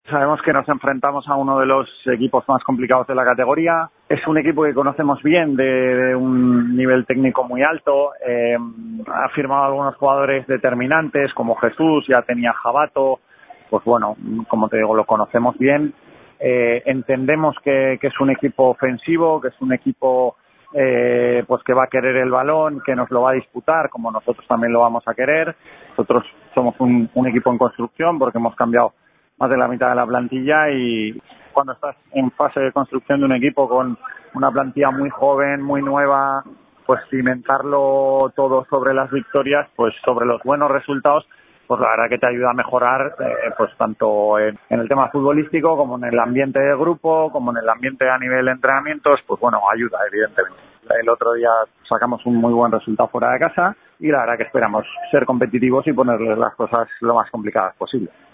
Sabemos que nos enfrentamos a uno de los equipos más complicados de la categoría. Es un equipo que conocemos bien, de un nivel técnico muy alto. Ha firmado algunos jugadores determinantes, como Jesús, ya tenía Jabato. Pues bueno, como te digo, lo conocemos bien. Entendemos que es un equipo ofensivo, que es un equipo pues que va a querer el balón, que nos lo va a disputar, como nosotros también lo vamos a querer. Nosotros somos un equipo en construcción porque hemos cambiado más de la mitad de la plantilla, y cuando estás en fase de construcción de un equipo con una plantilla muy joven, muy nueva, pues cimentarlo todo sobre las victorias, pues sobre los buenos resultados, pues la verdad que te ayuda a mejorar, pues tanto en el tema futbolístico como en el ambiente de grupo, como en el ambiente a nivel de entrenamientos, pues bueno, ayuda evidentemente. El otro día sacamos un muy buen resultado fuera de casa y la verdad que esperamos ser competitivos y ponerles las cosas lo más complicadas posible.